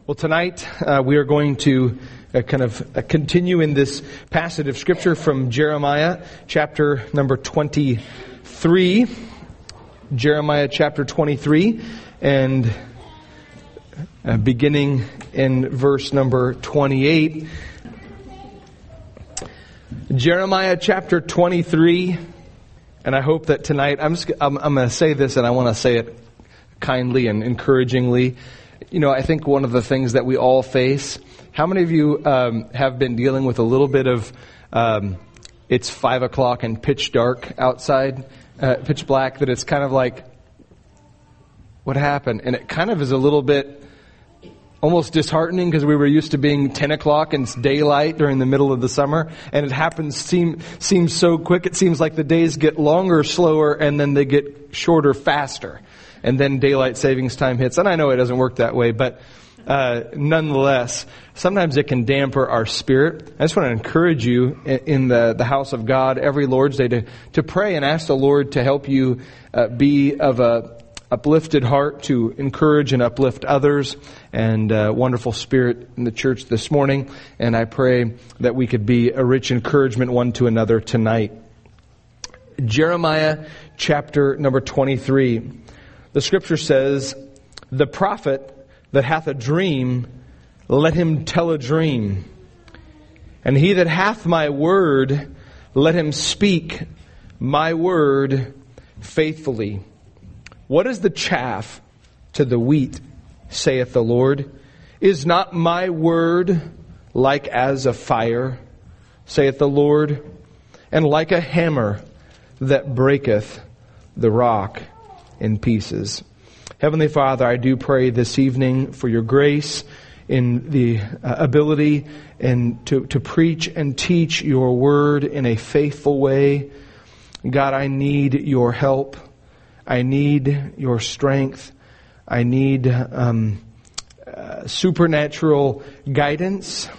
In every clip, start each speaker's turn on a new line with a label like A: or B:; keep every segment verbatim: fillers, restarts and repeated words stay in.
A: Well, tonight uh, we are going to uh, kind of uh, continue in this passage of Scripture from Jeremiah, chapter number twenty-three. Jeremiah chapter twenty-three, and uh, beginning in verse number twenty-eight. Jeremiah chapter twenty-three, and I hope that tonight, I'm, just, I'm, I'm going to say this, and I want to say it kindly and encouragingly. You know, I think one of the things that we all face, how many of you um, have been dealing with a little bit of, um, it's five o'clock and pitch dark outside, uh, pitch black, that it's kind of like, what happened? And it kind of is a little bit almost disheartening because we were used to being ten o'clock and it's daylight during the middle of the summer, and it happens, seem, seems so quick. It seems like the days get longer, slower, and then they get shorter, faster. And then daylight savings time hits. And I know it doesn't work that way, but uh, nonetheless, sometimes it can damper our spirit. I just want to encourage you in the, the house of God every Lord's Day to, to pray and ask the Lord to help you uh, be of a uplifted heart, to encourage and uplift others, and uh, wonderful spirit in the church this morning. And I pray that we could be a rich encouragement one to another tonight. Jeremiah chapter number twenty-three. The Scripture says, "The prophet that hath a dream, let him tell a dream. And he that hath my word, let him speak my word faithfully. What is the chaff to the wheat, saith the Lord? Is not my word like as a fire, saith the Lord, and like a hammer that breaketh the rock in pieces?" Heavenly Father, I do pray this evening for your grace in the uh, ability and to, to preach and teach your word in a faithful way. God, I need your help. I need your strength. I need um, uh, supernatural guidance.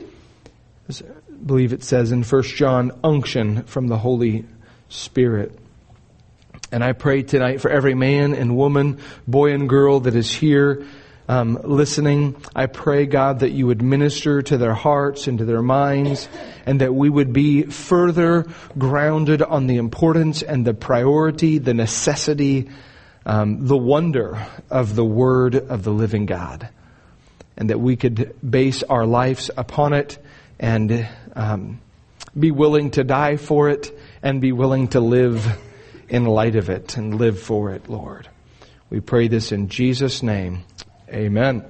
A: I believe it says in First John, unction from the Holy Spirit. And I pray tonight for every man and woman, boy and girl that is here um, listening. I pray, God, that you would minister to their hearts and to their minds, and that we would be further grounded on the importance and the priority, the necessity, um, the wonder of the Word of the living God. And that we could base our lives upon it and um, be willing to die for it and be willing to live in light of it and live for it, Lord. We pray this in Jesus' name. Amen.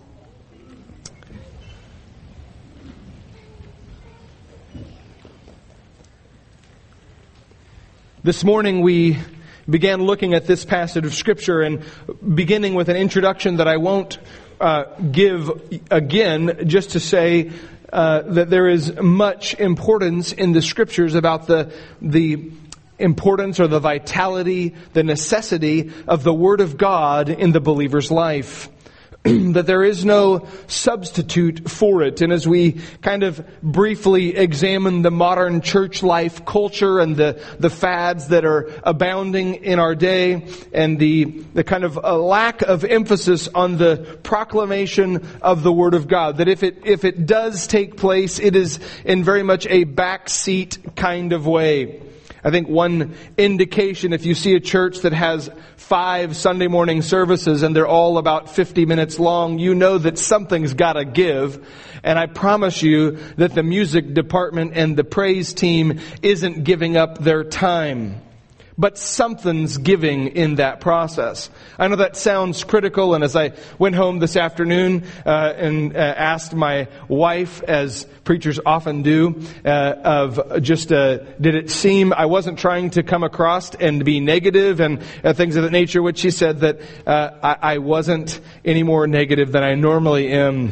A: This morning we began looking at this passage of Scripture, and beginning with an introduction that I won't uh, give again, just to say uh, that there is much importance in the Scriptures about the the importance or the vitality, the necessity of the Word of God in the believer's life. That there is no substitute for it. And as we kind of briefly examine the modern church life culture and the, the fads that are abounding in our day, and the, the kind of a lack of emphasis on the proclamation of the Word of God, that if it, if it does take place, it is in very much a backseat kind of way. I think one indication, if you see a church that has five Sunday morning services and they're all about fifty minutes long, you know that something's got to give. And I promise you that the music department and the praise team isn't giving up their time. But something's giving in that process. I know that sounds critical, and as I went home this afternoon uh, and uh, asked my wife, as preachers often do, uh, of just, uh, did it seem, I wasn't trying to come across and be negative and uh, things of that nature, which she said that uh, I, I wasn't any more negative than I normally am.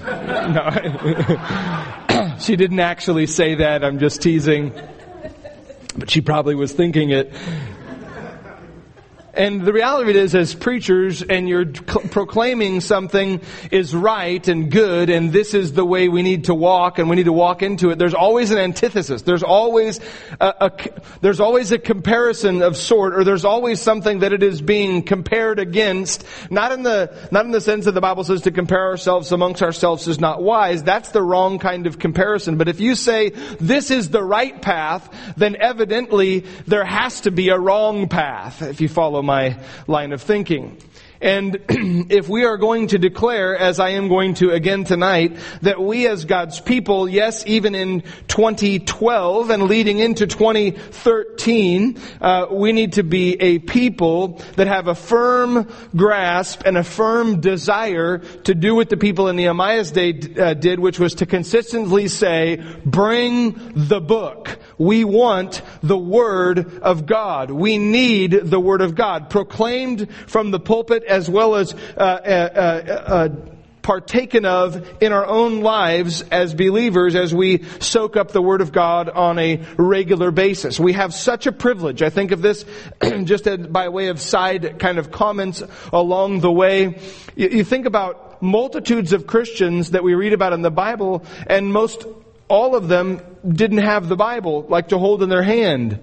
A: No, she didn't actually say that, I'm just teasing. But she probably was thinking it. And the reality of it is, as preachers, and you're cl- proclaiming something is right and good, and this is the way we need to walk, and we need to walk into it, there's always an antithesis. There's always a, a, there's always a comparison of sort, or there's always something that it is being compared against. Not in the, not in the sense that the Bible says to compare ourselves amongst ourselves is not wise. That's the wrong kind of comparison. But if you say, this is the right path, then evidently there has to be a wrong path, if you follow my line of thinking. And if we are going to declare, as I am going to again tonight, that we as God's people, yes, even in twenty twelve and leading into twenty thirteen, uh, we need to be a people that have a firm grasp and a firm desire to do what the people in Nehemiah's day uh, did, which was to consistently say, bring the book. We want the Word of God. We need the Word of God proclaimed from the pulpit, as well as uh, uh, uh, partaken of in our own lives as believers as we soak up the Word of God on a regular basis. We have such a privilege. I think of this just by way of side kind of comments along the way. You, you think about multitudes of Christians that we read about in the Bible, and most all of them didn't have the Bible like to hold in their hand.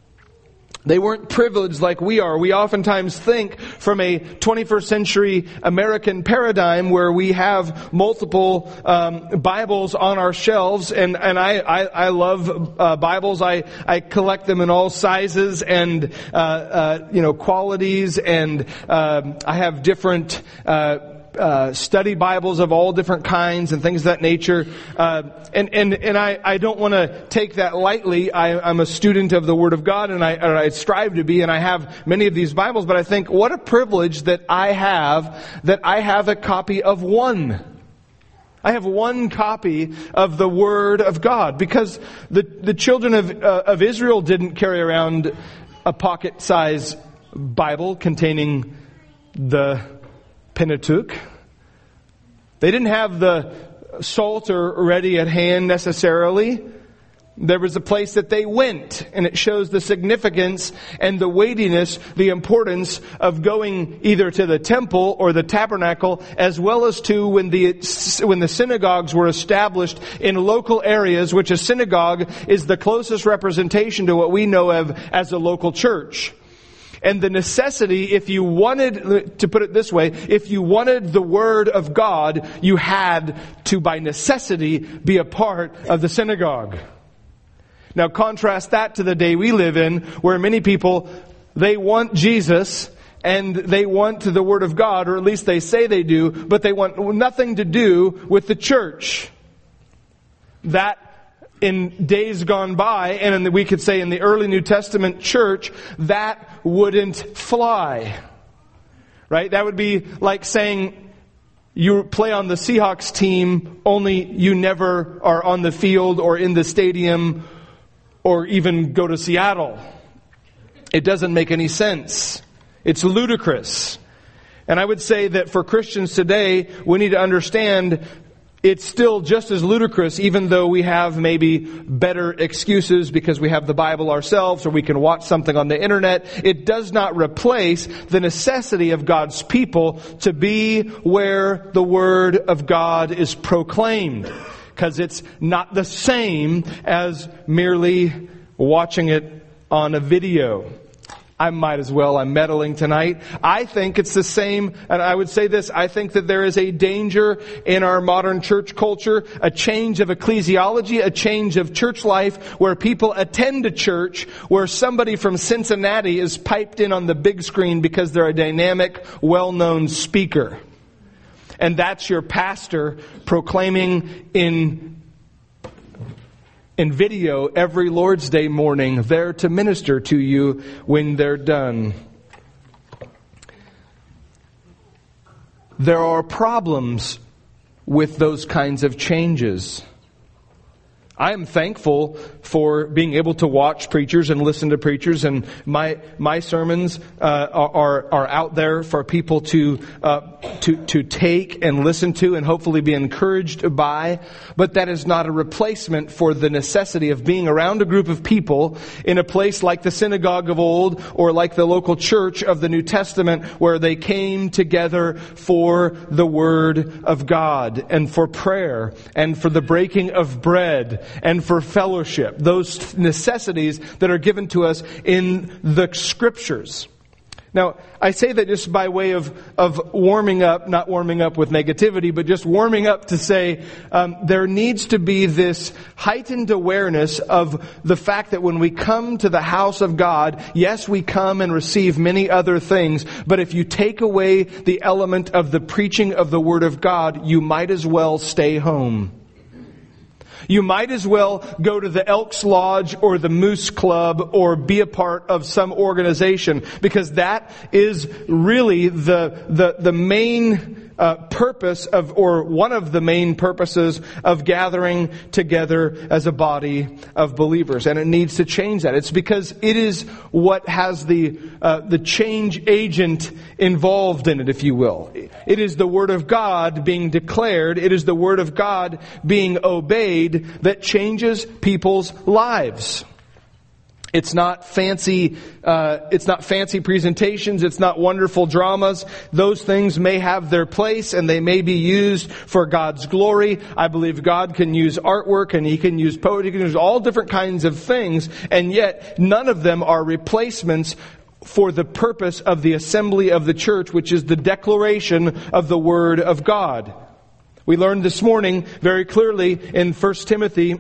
A: They weren't privileged like we are. We oftentimes think from a twenty-first century American paradigm where we have multiple um, Bibles on our shelves, and and I I, I love uh, Bibles. I I collect them in all sizes and uh, uh, you know qualities, and um, I have different. Uh, Uh, study Bibles of all different kinds and things of that nature. Uh, and, and, and I, I don't want to take that lightly. I, I'm a student of the Word of God, and I, or I strive to be, and I have many of these Bibles, but I think what a privilege that I have, that I have a copy of one. I have one copy of the Word of God, because the, the children of, uh, of Israel didn't carry around a pocket-sized Bible containing the Pentateuch. They didn't have the Psalter ready at hand necessarily. There was a place that they went, and it shows the significance and the weightiness, the importance of going either to the temple or the tabernacle, as well as to when the when the synagogues were established in local areas, which a synagogue is the closest representation to what we know of as a local church. And the necessity, if you wanted, to put it this way, if you wanted the Word of God, you had to, by necessity, be a part of the synagogue. Now contrast that to the day we live in, where many people, they want Jesus, and they want the Word of God, or at least they say they do, but they want nothing to do with the church. That in days gone by, and in the, we could say in the early New Testament church, that wouldn't fly. Right? That would be like saying you play on the Seahawks team, only you never are on the field or in the stadium or even go to Seattle. It doesn't make any sense. It's ludicrous. And I would say that for Christians today, we need to understand it's still just as ludicrous, even though we have maybe better excuses because we have the Bible ourselves, or we can watch something on the internet. It does not replace the necessity of God's people to be where the Word of God is proclaimed, because it's not the same as merely watching it on a video. I might as well. I'm meddling tonight. I think it's the same, and I would say this, I think that there is a danger in our modern church culture, a change of ecclesiology, a change of church life, where people attend a church where somebody from Cincinnati is piped in on the big screen because they're a dynamic, well-known speaker. And that's your pastor proclaiming in in video every Lord's Day morning, there to minister to you when they're done. There are problems with those kinds of changes. I am thankful for being able to watch preachers and listen to preachers, and my my sermons uh, are are out there for people to uh, to to take and listen to, and hopefully be encouraged by. But that is not a replacement for the necessity of being around a group of people in a place like the synagogue of old, or like the local church of the New Testament, where they came together for the Word of God, and for prayer, and for the breaking of bread, and for fellowship, those necessities that are given to us in the Scriptures. Now, I say that just by way of, of warming up, not warming up with negativity, but just warming up to say um, there needs to be this heightened awareness of the fact that when we come to the house of God, yes, we come and receive many other things, but if you take away the element of the preaching of the Word of God, you might as well stay home. You might as well go to the Elks Lodge or the Moose Club or be a part of some organization, because that is really the the the main uh, purpose of, or one of the main purposes of gathering together as a body of believers. And it needs to change that. It's because it is what has the uh, the change agent involved in it, if you will. It is the Word of God being declared. It is the Word of God being obeyed that changes people's lives. It's not fancy, uh, it's not fancy presentations. It's not wonderful dramas. Those things may have their place and they may be used for God's glory. I believe God can use artwork and He can use poetry. He can use all different kinds of things. And yet none of them are replacements for the purpose of the assembly of the church, which is the declaration of the Word of God. We learned this morning very clearly in First Timothy,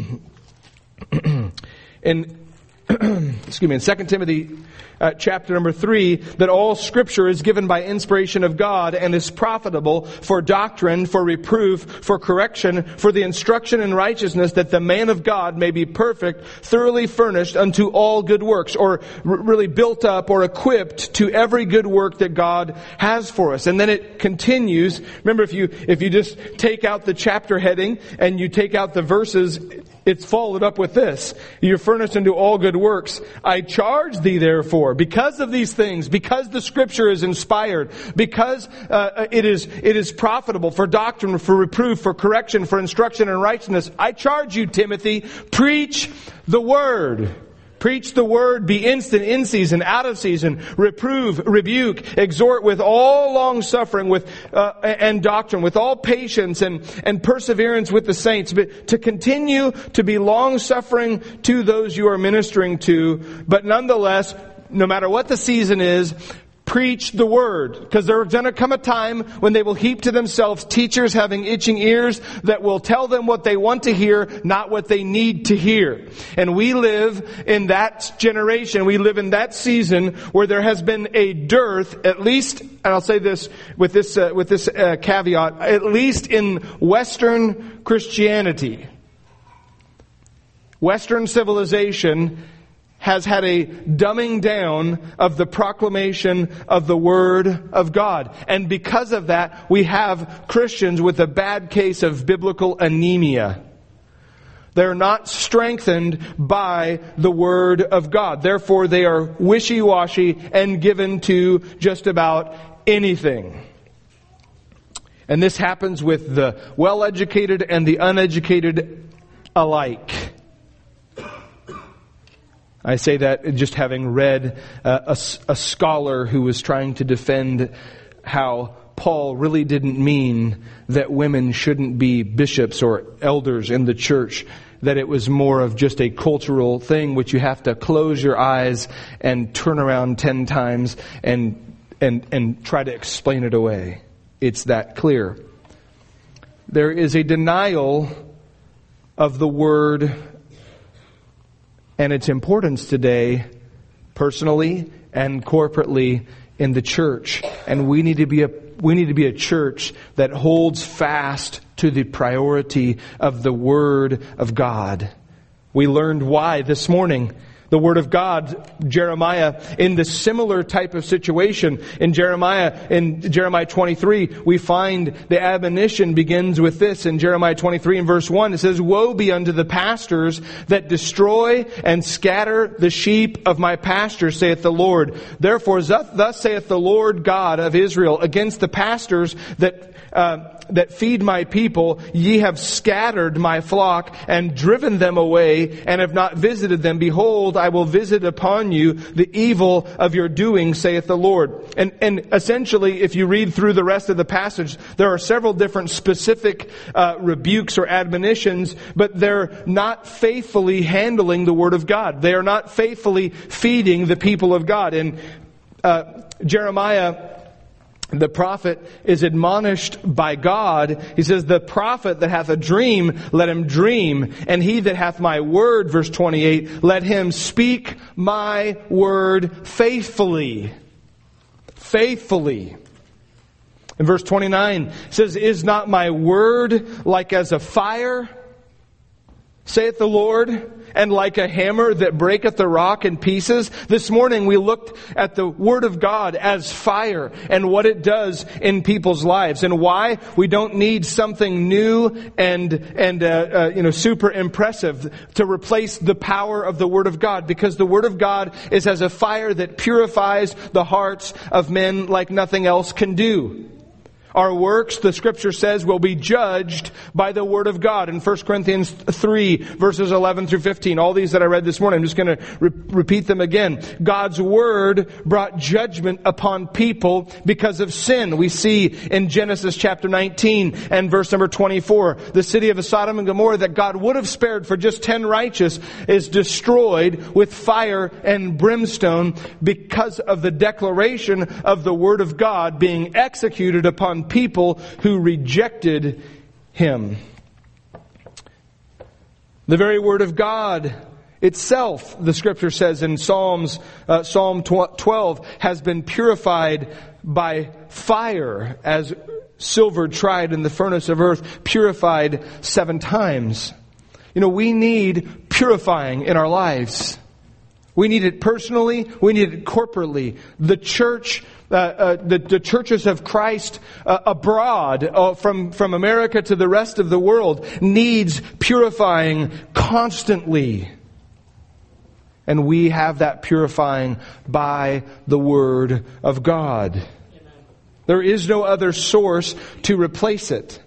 A: in excuse me, in Second Timothy uh, chapter number three, that all Scripture is given by inspiration of God and is profitable for doctrine, for reproof, for correction, for the instruction in righteousness, that the man of God may be perfect, thoroughly furnished unto all good works, or r- really built up or equipped to every good work that God has for us. And then it continues. Remember, if you if you just take out the chapter heading and you take out the verses, it's followed up with this: you're furnished unto all good works. I charge thee therefore, because of these things, because the Scripture is inspired, because uh, it is it is profitable for doctrine, for reproof, for correction, for instruction in righteousness, I charge you, Timothy, preach the Word. Preach the Word, be instant, in season, out of season, reprove, rebuke, exhort with all long suffering, with uh, and doctrine, with all patience and, and perseverance with the saints, but to continue to be long suffering to those you are ministering to, but nonetheless, no matter what the season is, preach the Word, because there's going to come a time when they will heap to themselves teachers having itching ears that will tell them what they want to hear, not what they need to hear. And we live in that generation. We live in that season where there has been a dearth, at least, and I'll say this with this uh, with this uh, caveat, at least in Western Christianity, Western civilization has had a dumbing down of the proclamation of the Word of God. And because of that, we have Christians with a bad case of biblical anemia. They're not strengthened by the Word of God. Therefore, they are wishy-washy and given to just about anything. And this happens with the well-educated and the uneducated alike. I say that just having read uh, a, a scholar who was trying to defend how Paul really didn't mean that women shouldn't be bishops or elders in the church, that it was more of just a cultural thing which you have to close your eyes and turn around ten times and and and try to explain it away. It's that clear. There is a denial of the Word and its importance today, personally and corporately in the church. And we need to be a we need to be a church that holds fast to the priority of the Word of God. We learned why this morning. the Word of God, Jeremiah, in the similar type of situation. In Jeremiah, in Jeremiah twenty-three, we find the admonition begins with this. In Jeremiah twenty-three and verse one, it says, "Woe be unto the pastors that destroy and scatter the sheep of my pasture, saith the Lord. Therefore, thus saith the Lord God of Israel, against the pastors that uh, that feed my people, ye have scattered my flock and driven them away, and have not visited them. Behold, I will visit upon you the evil of your doing, saith the Lord." And, and essentially, if you read through the rest of the passage, there are several different specific uh, rebukes or admonitions, but they're not faithfully handling the Word of God. They are not faithfully feeding the people of God. And uh, Jeremiah, the prophet, is admonished by God. He says, "The prophet that hath a dream, let him dream. And he that hath my word," verse twenty-eight, "let him speak my word faithfully." Faithfully. In verse twenty-nine, it says, "Is not my word like as a fire, saith the Lord, and like a hammer that breaketh the rock in pieces?" This morning we looked at the Word of God as fire and what it does in people's lives, and why we don't need something new and and uh, uh, you know super impressive to replace the power of the Word of God, because the Word of God is as a fire that purifies the hearts of men like nothing else can do. Our works, the Scripture says, will be judged by the Word of God. In First Corinthians three, verses eleven through fifteen. All these that I read this morning, I'm just going to re- repeat them again. God's Word brought judgment upon people because of sin. We see in Genesis chapter nineteen and verse number twenty-four, the city of Sodom and Gomorrah that God would have spared for just ten righteous is destroyed with fire and brimstone because of the declaration of the Word of God being executed upon people who rejected Him. The very Word of God itself, the Scripture says in Psalms, uh, Psalm twelve, has been purified by fire, as silver tried in the furnace of earth, purified seven times. You know, we need purifying in our lives. We need it personally. We need it corporately. The church, uh, uh, the, the churches of Christ uh, abroad, uh, from, from America to the rest of the world, needs purifying constantly. And we have that purifying by the Word of God. Amen. There is no other source to replace it.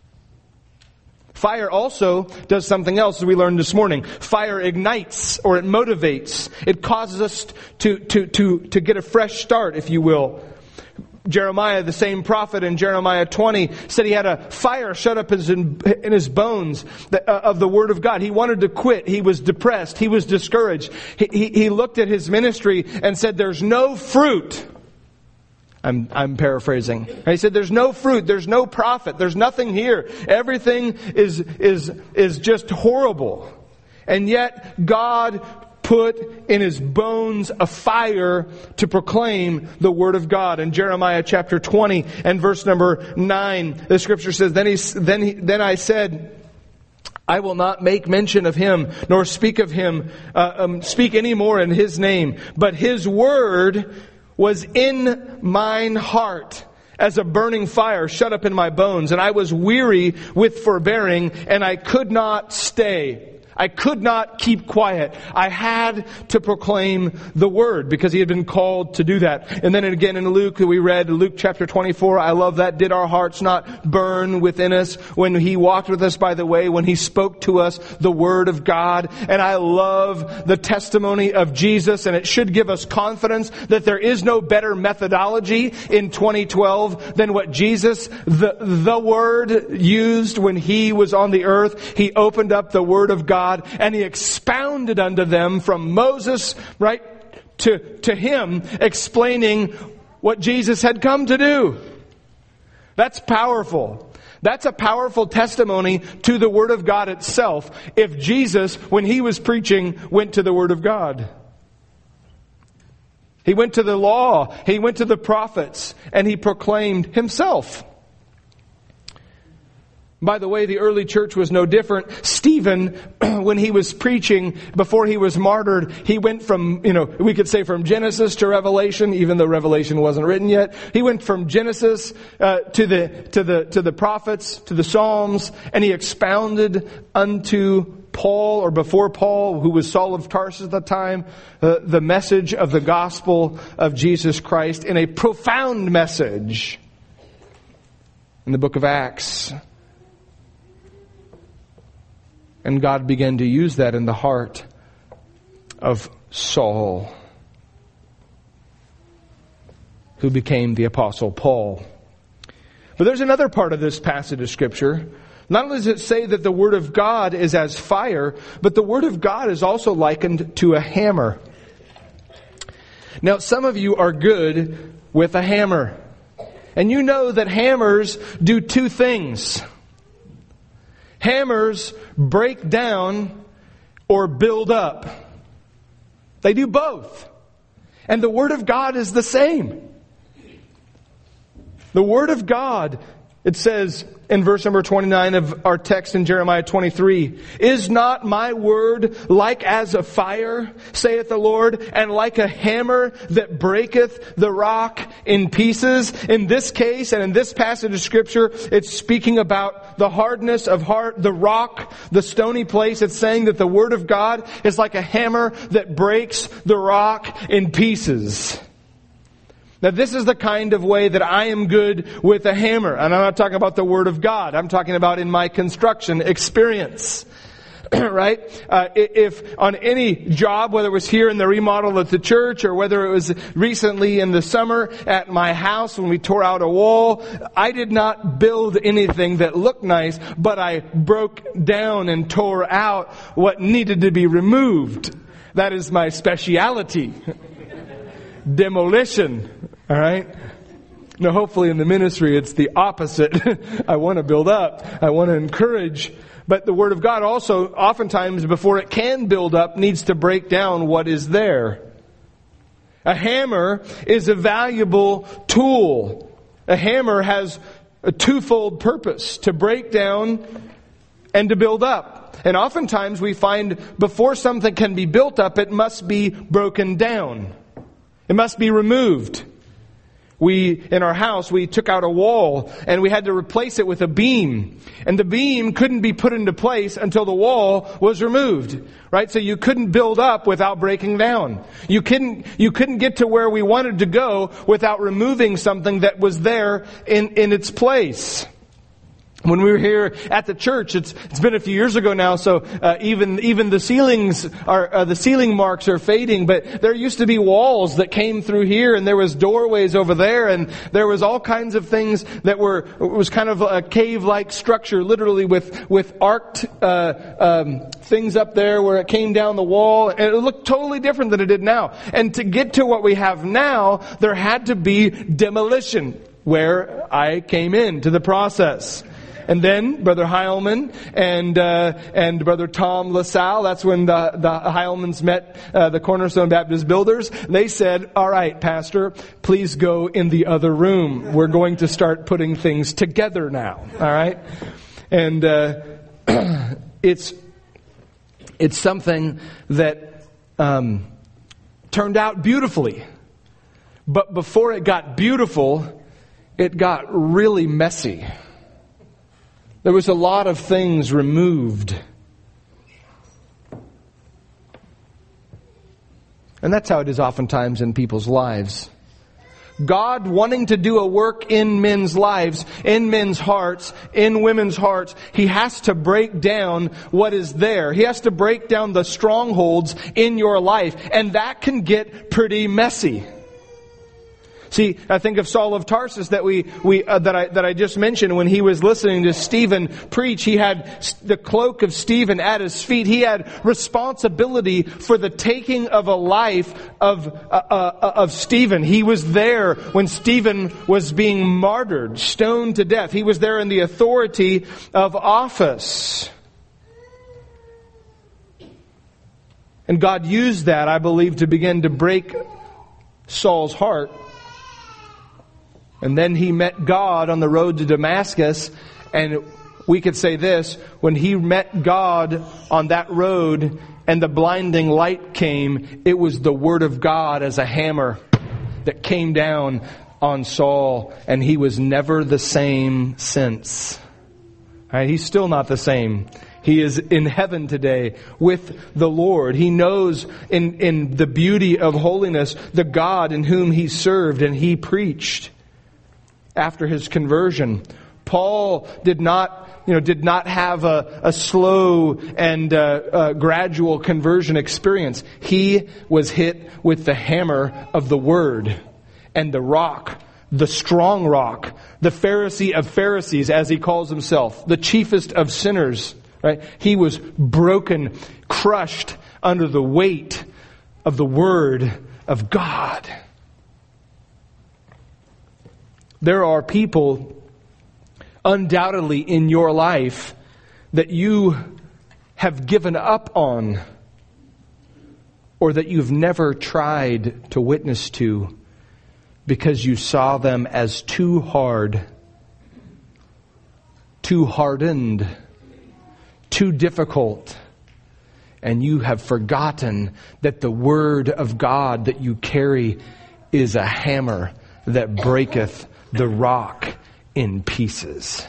A: Fire also does something else, as we learned this morning. Fire ignites, or it motivates. It causes us to, to, to, to get a fresh start, if you will. Jeremiah, the same prophet in Jeremiah twenty, said he had a fire shut up in, in his bones of the Word of God. He wanted to quit. He was depressed. He was discouraged. He, he, he looked at his ministry and said, "There's no fruit." I'm, I'm paraphrasing. And he said, "There's no fruit. There's no profit. There's nothing here. Everything is, is, is just horrible." And yet God put in his bones a fire to proclaim the Word of God. In Jeremiah chapter twenty and verse number nine, the Scripture says, Then he, then he, then I said, I will not make mention of him, nor speak of him, uh, um, speak any more in his name. But his word was in mine heart, as a burning fire shut up in my bones. And I was weary with forbearing, and I could not stay. I could not keep quiet. I had to proclaim the Word, because he had been called to do that. And then again in Luke, we read Luke chapter twenty-four. I love that. Did our hearts not burn within us when he walked with us by the way, when he spoke to us the Word of God? And I love the testimony of Jesus, and it should give us confidence that there is no better methodology in twenty twelve than what Jesus, the, the Word, used when he was on the earth. He opened up the Word of God, and he expounded unto them from Moses, right, to, to him, explaining what Jesus had come to do. That's powerful. That's a powerful testimony to the Word of God itself, if Jesus, when he was preaching, went to the Word of God. He went to the law, he went to the prophets, and he proclaimed himself. By the way, the early church was no different. Stephen, when he was preaching before he was martyred, he went from, you know, we could say from Genesis to Revelation, even though Revelation wasn't written yet. He went from Genesis uh, to the to the to the prophets, to the Psalms, and he expounded unto Paul, or before Paul, who was Saul of Tarsus at the time, uh, the message of the gospel of Jesus Christ in a profound message in the book of Acts. And God began to use that in the heart of Saul, who became the Apostle Paul. But there's another part of this passage of Scripture. Not only does it say that the Word of God is as fire, but the Word of God is also likened to a hammer. Now, some of you are good with a hammer. And you know that hammers do two things. Hammers break down or build up. They do both. And the Word of God is the same. The Word of God, it says in verse number twenty-nine of our text in Jeremiah twenty-three, "Is not my word like as a fire, saith the Lord, and like a hammer that breaketh the rock in pieces?" In this case, and in this passage of Scripture, it's speaking about the hardness of heart, the rock, the stony place. It's saying that the Word of God is like a hammer that breaks the rock in pieces. Now, this is the kind of way that I am good with a hammer. And I'm not talking about the Word of God. I'm talking about in my construction experience. Right? Uh, if on any job, whether it was here in the remodel at the church or whether it was recently in the summer at my house when we tore out a wall, I did not build anything that looked nice, but I broke down and tore out what needed to be removed. That is my speciality. Demolition. All right? Now, hopefully in the ministry it's the opposite. I want to build up. I want to encourage. But the Word of God also, oftentimes, before it can build up, needs to break down what is there. A hammer is a valuable tool. A hammer has a twofold purpose: to break down and to build up. And oftentimes we find before something can be built up, it must be broken down. It must be removed. We, in our house, we took out a wall and we had to replace it with a beam. And the beam couldn't be put into place until the wall was removed. Right? So you couldn't build up without breaking down. You couldn't, you couldn't get to where we wanted to go without removing something that was there in, in its place. When we were here at the church, it's it's been a few years ago now, so uh, even even the ceilings are uh, the ceiling marks are fading. But there used to be walls that came through here, and there was doorways over there, and there was all kinds of things that were it was kind of a cave-like structure, literally with with arced uh, um, things up there where it came down the wall, and it looked totally different than it did now. And to get to what we have now, there had to be demolition, where I came into the process. And then Brother Heilman and uh, and Brother Tom LaSalle, that's when the, the Heilmans met uh, the Cornerstone Baptist builders. They said, "All right, Pastor, please go in the other room. We're going to start putting things together now." All right? And uh, it's it's something that um, turned out beautifully. But before it got beautiful, it got really messy. There was a lot of things removed. And that's how it is oftentimes in people's lives. God wanting to do a work in men's lives, in men's hearts, in women's hearts, He has to break down what is there. He has to break down the strongholds in your life. And that can get pretty messy. See, I think of Saul of Tarsus that we we uh, that I that I just mentioned. When he was listening to Stephen preach, he had the cloak of Stephen at his feet. He had responsibility for the taking of a life of uh, uh, of Stephen. He was there when Stephen was being martyred, stoned to death. He was there in the authority of office. And God used that, I believe, to begin to break Saul's heart. And then he met God on the road to Damascus, and we could say this: when he met God on that road and the blinding light came, it was the Word of God as a hammer that came down on Saul, and he was never the same since. Right? He's still not the same. He is in heaven today with the Lord. He knows in, in the beauty of holiness the God in whom he served and he preached after his conversion. Paul did not, you know, did not have a, a slow and uh, uh, gradual conversion experience. He was hit with the hammer of the Word and the rock, the strong rock, the Pharisee of Pharisees, as he calls himself, the chiefest of sinners. Right? He was broken, crushed under the weight of the Word of God. There are people undoubtedly in your life that you have given up on, or that you've never tried to witness to because you saw them as too hard, too hardened, too difficult, and you have forgotten that the Word of God that you carry is a hammer that breaketh the rock in pieces.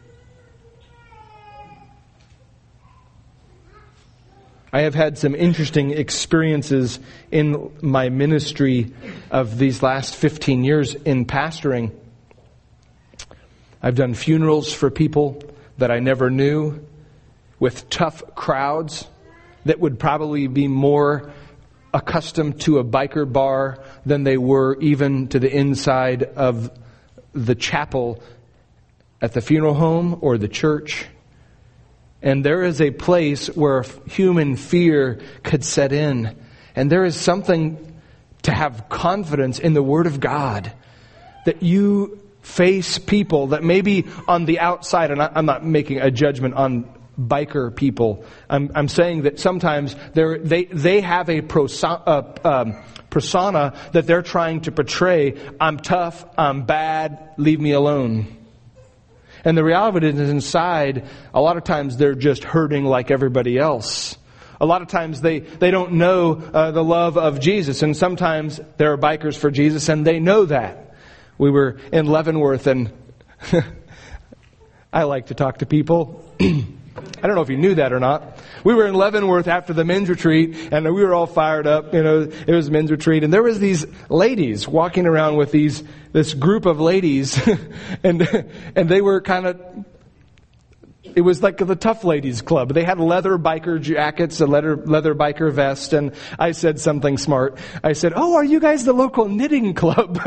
A: I have had some interesting experiences in my ministry of these last fifteen years in pastoring. I've done funerals for people that I never knew, with tough crowds that would probably be more accustomed to a biker bar than they were even to the inside of the chapel at the funeral home or the church. And there is a place where human fear could set in. And there is something to have confidence in the Word of God, that you face people that maybe on the outside, and I'm not making a judgment on biker people. I'm, I'm saying that sometimes they they have a persona, uh, um, persona that they're trying to portray. I'm tough, I'm bad, leave me alone. And the reality of it is, inside, a lot of times they're just hurting like everybody else. A lot of times they, they don't know uh, the love of Jesus. And sometimes there are bikers for Jesus and they know that. We were in Leavenworth, and I like to talk to people. I don't know if you knew that or not. We were in Leavenworth after the men's retreat, and we were all fired up. You know, it was men's retreat, and there was these ladies walking around with these this group of ladies, and and they were kind of. It was like the Tough Ladies Club. They had leather biker jackets, a leather leather biker vest, and I said something smart. I said, "Oh, are you guys the local knitting club?"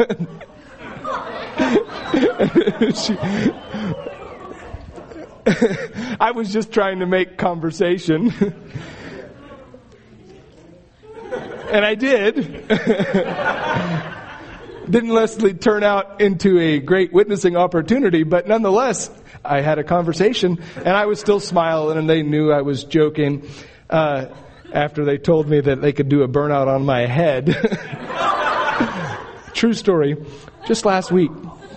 A: she, I was just trying to make conversation. And I did. Didn't necessarily turn out into a great witnessing opportunity, but nonetheless, I had a conversation, and I was still smiling, and they knew I was joking uh, after they told me that they could do a burnout on my head. True story. Just last week.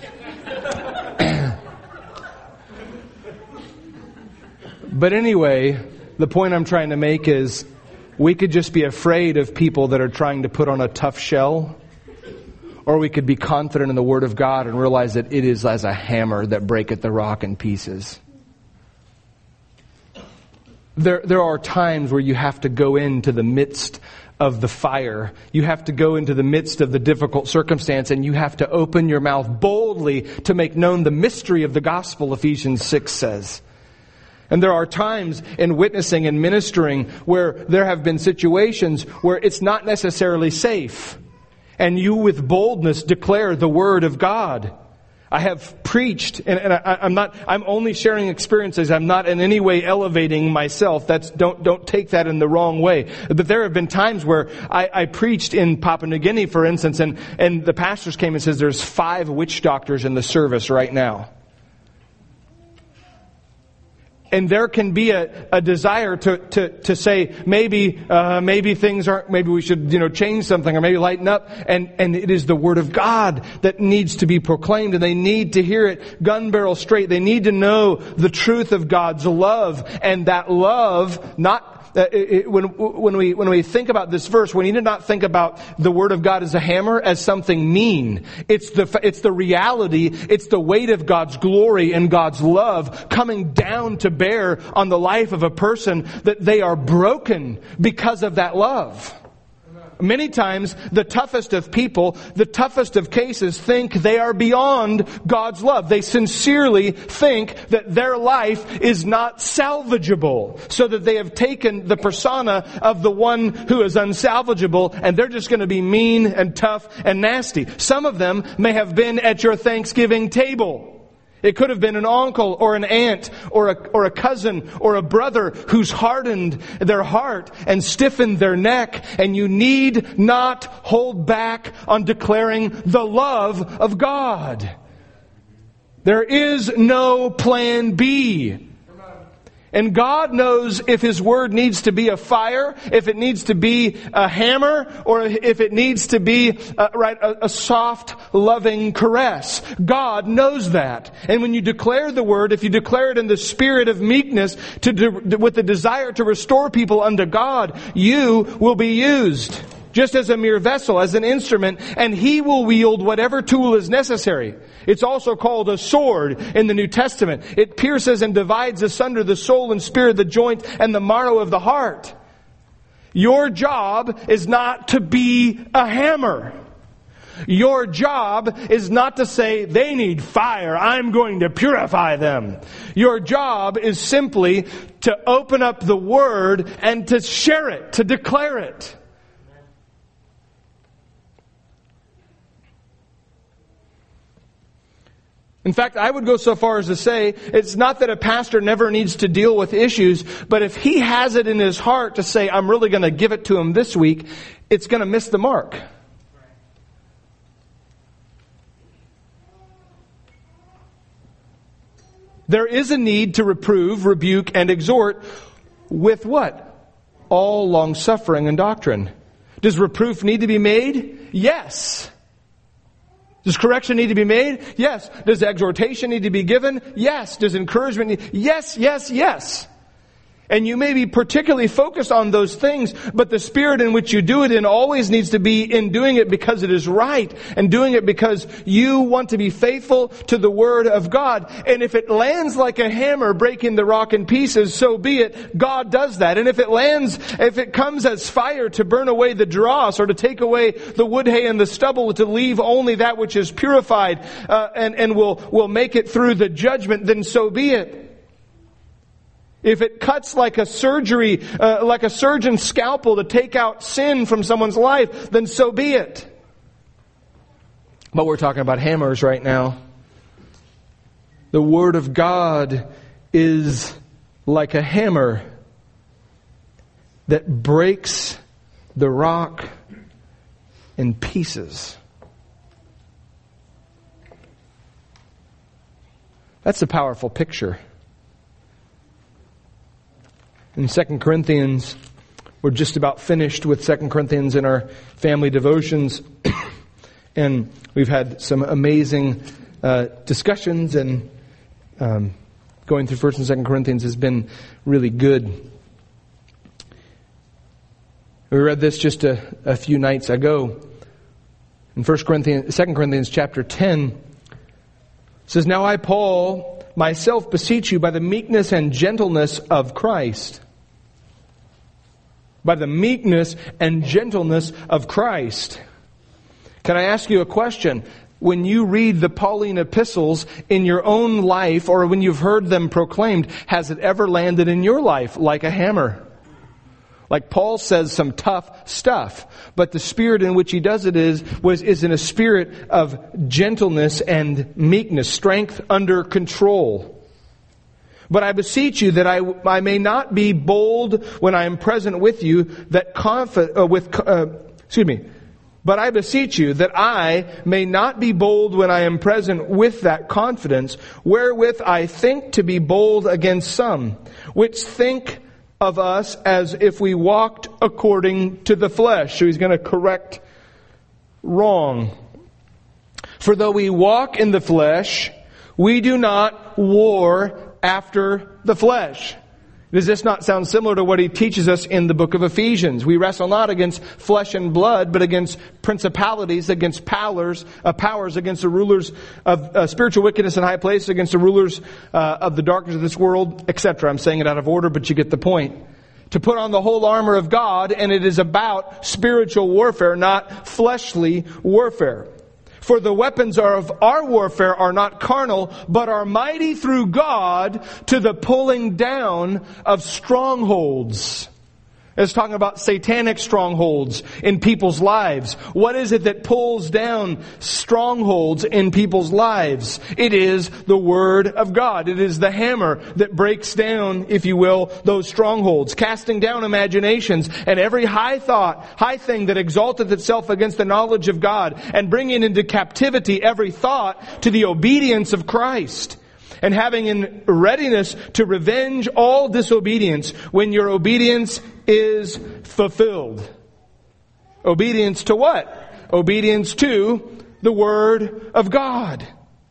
A: But anyway, the point I'm trying to make is we could just be afraid of people that are trying to put on a tough shell, or we could be confident in the Word of God and realize that it is as a hammer that breaketh the rock in pieces. There, there are times where you have to go into the midst of the fire. You have to go into the midst of the difficult circumstance, and you have to open your mouth boldly to make known the mystery of the gospel, Ephesians six says. And there are times in witnessing and ministering where there have been situations where it's not necessarily safe. And you with boldness declare the Word of God. I have preached, and, and I, I'm not, I'm only sharing experiences. I'm not in any way elevating myself. That's, don't, don't take that in the wrong way. But there have been times where I, I preached in Papua New Guinea, for instance, and, and the pastors came and says, there's five witch doctors in the service right now. And there can be a, a desire to, to, to say, maybe, uh, maybe things aren't, maybe we should, you know, change something or maybe lighten up. And, and it is the Word of God that needs to be proclaimed, and they need to hear it gun barrel straight. They need to know the truth of God's love, and that love, not Uh, it, it, when, when we when we think about this verse, we need to not think about the Word of God as a hammer, as something mean. It's the it's the reality, it's the weight of God's glory and God's love coming down to bear on the life of a person, that they are broken because of that love. Many times, the toughest of people, the toughest of cases, think they are beyond God's love. They sincerely think that their life is not salvageable, so that they have taken the persona of the one who is unsalvageable, and they're just going to be mean and tough and nasty. Some of them may have been at your Thanksgiving table. It could have been an uncle or an aunt or a, or a cousin or a brother who's hardened their heart and stiffened their neck. And you need not hold back on declaring the love of God. There is no plan B. And God knows if His Word needs to be a fire, if it needs to be a hammer, or if it needs to be uh, right a, a soft, loving caress. God knows that. And when you declare the Word, if you declare it in the spirit of meekness, to de- with the desire to restore people unto God, you will be used just as a mere vessel, as an instrument, and He will wield whatever tool is necessary. It's also called a sword in the New Testament. It pierces and divides asunder the soul and spirit, the joint and the marrow of the heart. Your job is not to be a hammer. Your job is not to say, they need fire, I'm going to purify them. Your job is simply to open up the Word and to share it, to declare it. In fact, I would go so far as to say, it's not that a pastor never needs to deal with issues, but if he has it in his heart to say, I'm really going to give it to him this week, it's going to miss the mark. There is a need to reprove, rebuke, and exhort with what? All long-suffering and doctrine. Does reproof need to be made? Yes. Does correction need to be made? Yes. Does exhortation need to be given? Yes. Does encouragement need? Yes, yes, yes. And you may be particularly focused on those things, but the spirit in which you do it in always needs to be in doing it because it is right, and doing it because you want to be faithful to the Word of God. And if it lands like a hammer breaking the rock in pieces, so be it. God does that. And if it lands, if it comes as fire to burn away the dross, or to take away the wood, hay, and the stubble, to leave only that which is purified, uh, and, and will, will make it through the judgment, then so be it. If it cuts like a surgery, uh, like a surgeon's scalpel to take out sin from someone's life, then so be it. But we're talking about hammers right now. The Word of God is like a hammer that breaks the rock in pieces. That's a powerful picture. In Second Corinthians, we're just about finished with Second Corinthians in our family devotions. And we've had some amazing uh, discussions, and um, going through First and Second Corinthians has been really good. We read this just a, a few nights ago. In First Corinthians, Second Corinthians chapter ten, it says, "Now I, Paul, myself beseech you by the meekness and gentleness of Christ." By the meekness and gentleness of Christ. Can I ask you a question? When you read the Pauline epistles in your own life, or when you've heard them proclaimed, has it ever landed in your life like a hammer? Like Paul says some tough stuff, but the spirit in which he does it is was is in a spirit of gentleness and meekness, strength under control. "But I beseech you that I, I may not be bold when I am present with you, that confi- uh, with uh, excuse me, But I beseech you that I may not be bold when I am present with that confidence, wherewith I think to be bold against some, which think of us as if we walked according to the flesh. So he's going to correct wrong. For though we walk in the flesh, we do not war after the flesh. Does this not sound similar to what he teaches us in the book of Ephesians? We wrestle not against flesh and blood, but against principalities, against powers, uh, powers against the rulers of uh, spiritual wickedness in high places, against the rulers uh, of the darkness of this world, et cetera. I'm saying it out of order, but you get the point. To put on the whole armor of God, and it is about spiritual warfare, not fleshly warfare. For the weapons are of our warfare are not carnal, but are mighty through God to the pulling down of strongholds. It's talking about satanic strongholds in people's lives. What is it that pulls down strongholds in people's lives? It is the Word of God. It is the hammer that breaks down, if you will, those strongholds, casting down imaginations and every high thought, high thing that exalteth itself against the knowledge of God, and bringing into captivity every thought to the obedience of Christ. And having in readiness to revenge all disobedience when your obedience is fulfilled. Obedience to what? Obedience to the Word of God.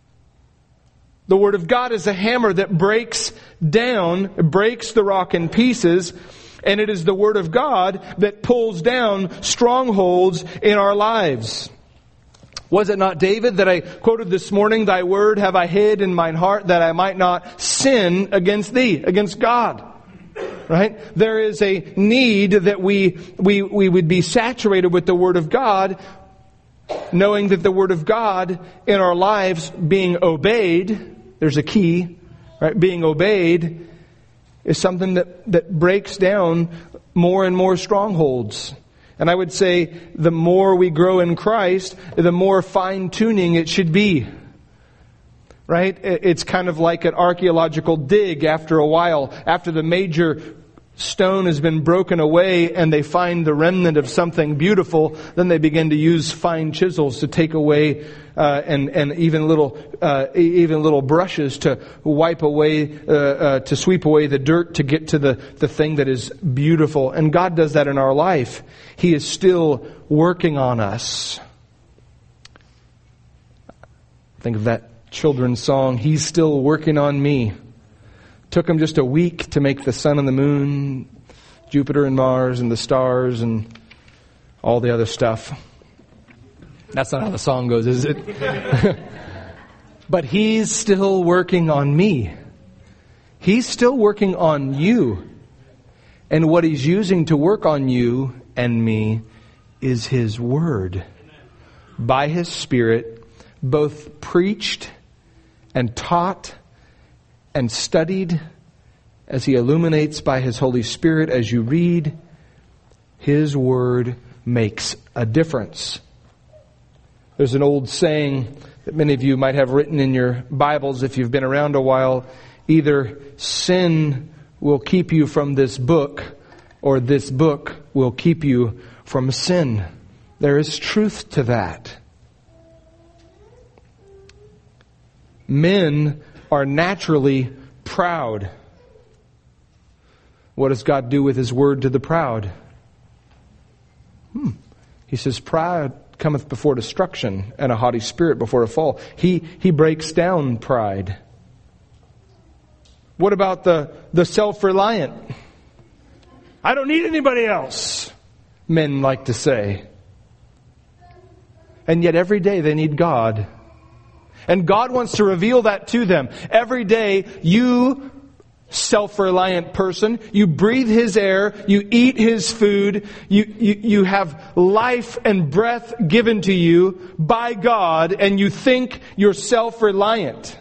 A: The Word of God is a hammer that breaks down, breaks the rock in pieces, and it is the Word of God that pulls down strongholds in our lives. Was it not David that I quoted this morning, thy word have I hid in mine heart that I might not sin against thee, against God? Right? There is a need that we, we, we would be saturated with the Word of God, knowing that the Word of God in our lives being obeyed, there's a key, right? Being obeyed is something that, that breaks down more and more strongholds. And I would say the more we grow in Christ, the more fine-tuning it should be. Right? It's kind of like an archaeological dig after a while. After the major stone has been broken away and they find the remnant of something beautiful, then they begin to use fine chisels to take away uh, and, and even little uh, even little brushes to wipe away, uh, uh, to sweep away the dirt to get to the, the thing that is beautiful. And God does that in our life. He is still working on us. Think of that children's song, He's Still Working on Me. Took him just a week to make the sun and the moon, Jupiter and Mars and the stars and all the other stuff. That's not how the song goes, is it? But He's still working on me. He's still working on you. And what He's using to work on you and me is His Word. By His Spirit, both preached and taught and studied as He illuminates by His Holy Spirit. As you read, His Word makes a difference. There's an old saying that many of you might have written in your Bibles if you've been around a while. Either sin will keep you from this book, or this book will keep you from sin. There is truth to that. Men are naturally proud. What does God do with His Word to the proud? Hmm. He says, pride cometh before destruction, and a haughty spirit before a fall. He, he breaks down pride. What about the, the self-reliant? I don't need anybody else, men like to say. And yet every day they need God. And God wants to reveal that to them. Every day, you self-reliant person, you breathe His air, you eat His food, you, you, you have life and breath given to you by God, and you think you're self-reliant.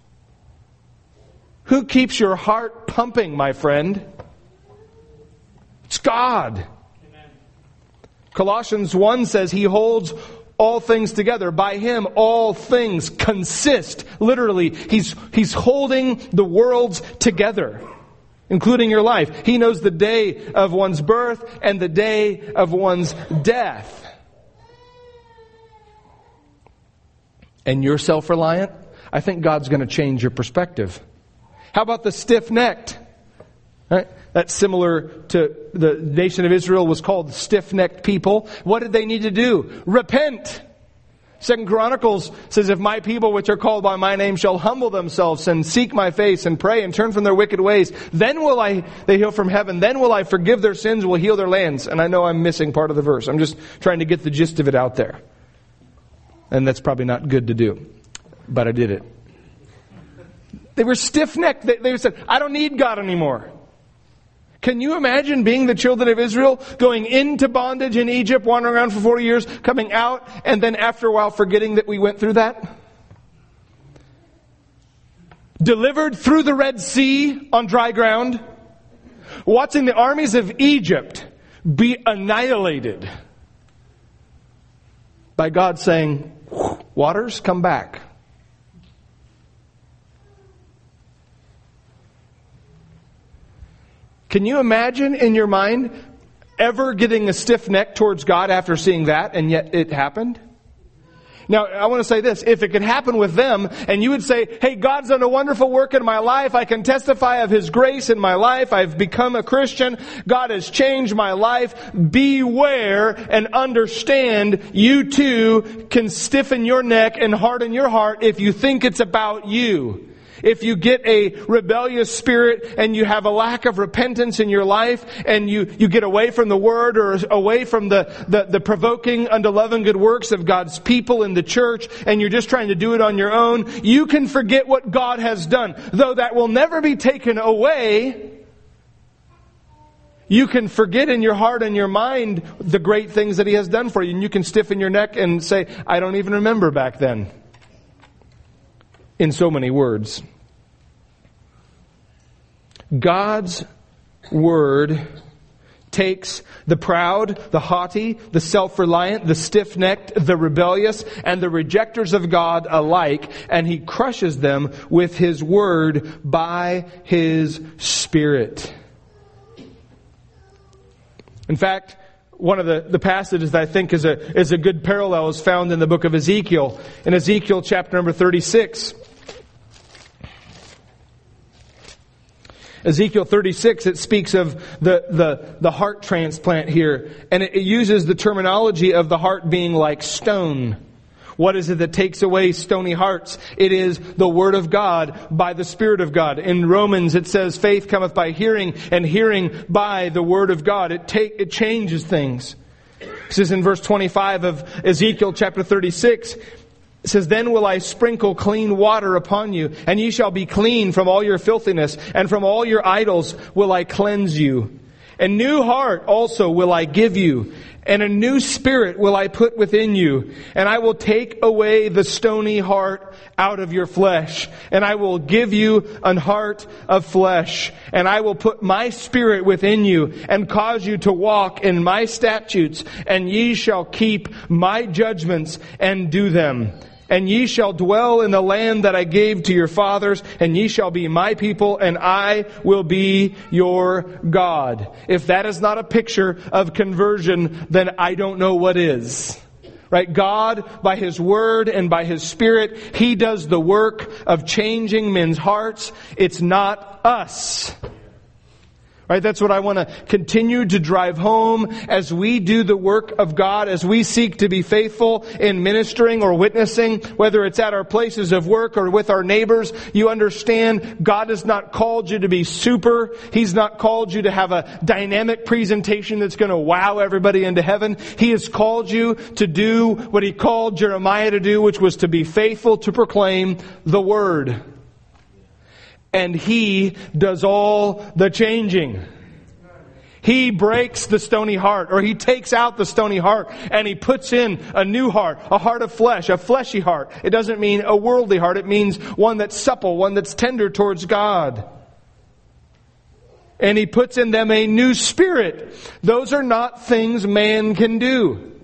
A: Who keeps your heart pumping, my friend? It's God. Amen. Colossians one says He holds all things together. By Him, all things consist. Literally, He's, He's holding the worlds together, including your life. He knows the day of one's birth and the day of one's death. and you're self-reliant, I think God's going to change your perspective. How about the stiff-necked? Right? That's similar to the nation of Israel was called stiff-necked people. What did they need to do? Repent. Second Chronicles says, if my people which are called by my name shall humble themselves and seek my face and pray and turn from their wicked ways, then will I, they heal from heaven, then will I forgive their sins, will heal their lands. And I know I'm missing part of the verse. I'm just trying to get the gist of it out there. And that's probably not good to do. But I did it. They were stiff-necked. They, they said, I don't need God anymore. Can you imagine being the children of Israel, going into bondage in Egypt, wandering around for forty years, coming out, and then after a while forgetting that we went through that? Delivered through the Red Sea on dry ground, watching the armies of Egypt be annihilated by God saying, waters, come back. Can you imagine in your mind ever getting a stiff neck towards God after seeing that, and yet it happened? Now, I want to say this. If it could happen with them, and you would say, hey, God's done a wonderful work in my life. I can testify of His grace in my life. I've become a Christian. God has changed my life. Beware and understand you too can stiffen your neck and harden your heart if you think it's about you. If you get a rebellious spirit and you have a lack of repentance in your life and you, you get away from the Word or away from the, the, the provoking unto love and good works of God's people in the church and you're just trying to do it on your own, you can forget what God has done. Though that will never be taken away, you can forget in your heart and your mind the great things that He has done for you. And you can stiffen your neck and say, I don't even remember back then. In so many words. God's Word takes the proud, the haughty, the self-reliant, the stiff-necked, the rebellious, and the rejectors of God alike, and He crushes them with His Word by His Spirit. In fact, one of the, the passages that I think is a, is a good parallel is found in the book of Ezekiel. In Ezekiel chapter number thirty-six. Ezekiel thirty-six, it speaks of the, the, the heart transplant here. And it, it uses the terminology of the heart being like stone. What is it that takes away stony hearts? It is the Word of God by the Spirit of God. In Romans it says faith cometh by hearing, and hearing by the Word of God. It take it changes things. It says in verse twenty-five of Ezekiel chapter thirty-six, it says, then will I sprinkle clean water upon you, and ye shall be clean from all your filthiness, and from all your idols will I cleanse you. A new heart also will I give you, and a new spirit will I put within you. And I will take away the stony heart out of your flesh, and I will give you an heart of flesh. And I will put my spirit within you, and cause you to walk in my statutes, and ye shall keep my judgments and do them. And ye shall dwell in the land that I gave to your fathers, and ye shall be my people, and I will be your God. If that is not a picture of conversion, then I don't know what is. Right? God, by His Word and by His Spirit, He does the work of changing men's hearts. It's not us. Right? That's what I want to continue to drive home as we do the work of God, as we seek to be faithful in ministering or witnessing, whether it's at our places of work or with our neighbors. You understand, God has not called you to be super. He's not called you to have a dynamic presentation that's going to wow everybody into heaven. He has called you to do what He called Jeremiah to do, which was to be faithful to proclaim the Word. And He does all the changing. He breaks the stony heart, or He takes out the stony heart, and He puts in a new heart, a heart of flesh, a fleshy heart. It doesn't mean a worldly heart. It means one that's supple, one that's tender towards God. And He puts in them a new spirit. Those are not things man can do.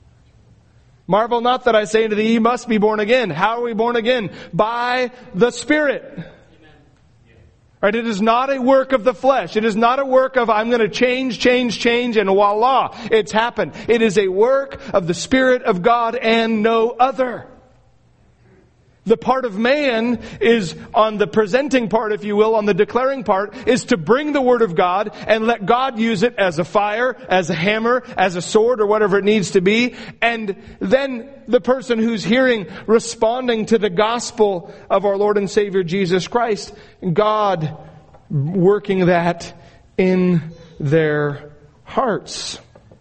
A: Marvel not that I say unto thee, ye must be born again. How are we born again? By the Spirit. Right? It is not a work of the flesh. It is not a work of I'm going to change, change, change, and voila, it's happened. It is a work of the Spirit of God and no other. The part of man is on the presenting part, if you will, on the declaring part, is to bring the Word of God and let God use it as a fire, as a hammer, as a sword, or whatever it needs to be. And then the person who's hearing, responding to the gospel of our Lord and Savior Jesus Christ, God working that in their hearts.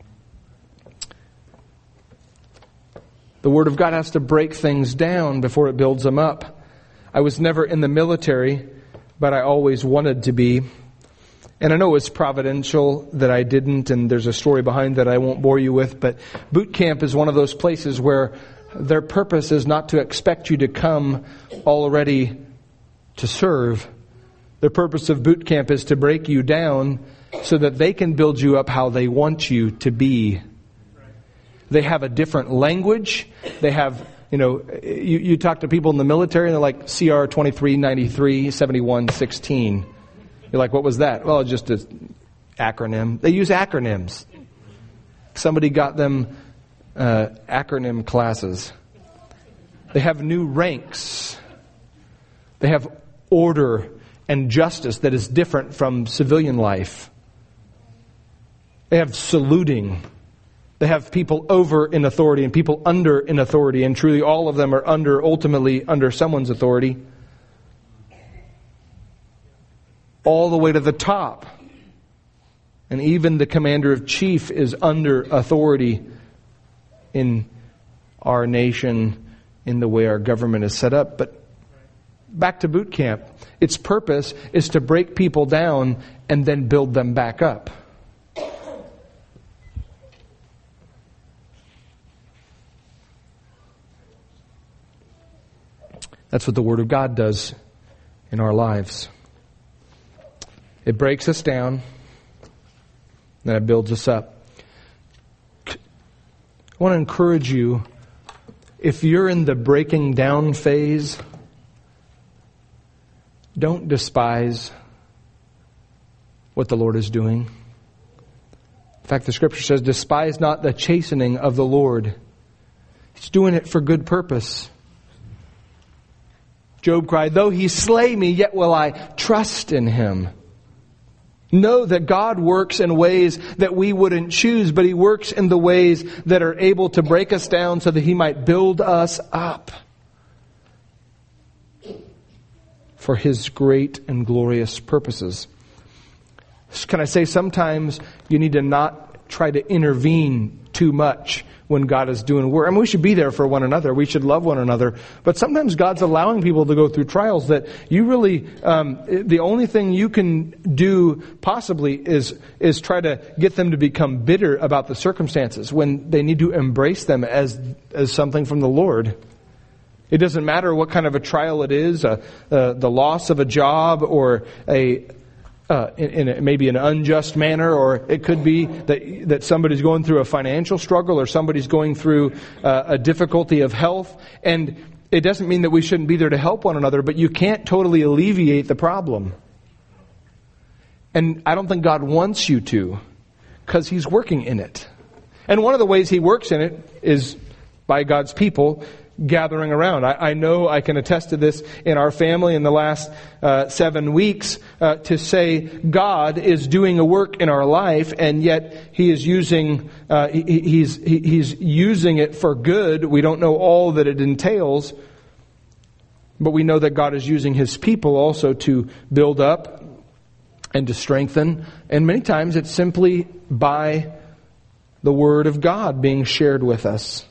A: The Word of God has to break things down before it builds them up. I was never in the military, but I always wanted to be. And I know it's providential that I didn't, and there's a story behind that I won't bore you with, but boot camp is one of those places where their purpose is not to expect you to come already to serve. The purpose of boot camp is to break you down so that they can build you up how they want you to be. They have a different language. They have, you know, you, you talk to people in the military and they're like C R twenty-three ninety-three seventy-one sixteen. You're like, what was that? Well, it's just an acronym. They use acronyms. Somebody got them uh, acronym classes. They have new ranks. They have order and justice that is different from civilian life. They have saluting. They have people over in authority and people under in authority, and truly all of them are under, ultimately under someone's authority. All the way to the top. And even the commander of chief is under authority in our nation, in the way our government is set up. But back to boot camp. Its purpose is to break people down and then build them back up. That's what the Word of God does in our lives. It breaks us down, then it builds us up. I want to encourage you, if you're in the breaking down phase, don't despise what the Lord is doing. In fact, the Scripture says, despise not the chastening of the Lord. He's doing it for good purpose. Job cried, though he slay me, yet will I trust in him. Know that God works in ways that we wouldn't choose, but He works in the ways that are able to break us down so that He might build us up for His great and glorious purposes. Can I say, sometimes you need to not try to intervene too much when God is doing work. I mean, we should be there for one another. We should love one another. But sometimes God's allowing people to go through trials that you really, um, the only thing you can do possibly is is try to get them to become bitter about the circumstances when they need to embrace them as as something from the Lord. It doesn't matter what kind of a trial it is, uh, uh, the loss of a job or a Uh, in, in a, maybe an unjust manner, or it could be that that somebody's going through a financial struggle, or somebody's going through uh, a difficulty of health. And it doesn't mean that we shouldn't be there to help one another, but you can't totally alleviate the problem. And I don't think God wants you to, because He's working in it. And one of the ways He works in it is by God's people gathering around. I, I know I can attest to this in our family in the last uh, seven weeks uh, to say God is doing a work in our life, and yet He is using uh, he, he's he, He's using it for good. We don't know all that it entails, but we know that God is using His people also to build up and to strengthen. And many times it's simply by the Word of God being shared with us.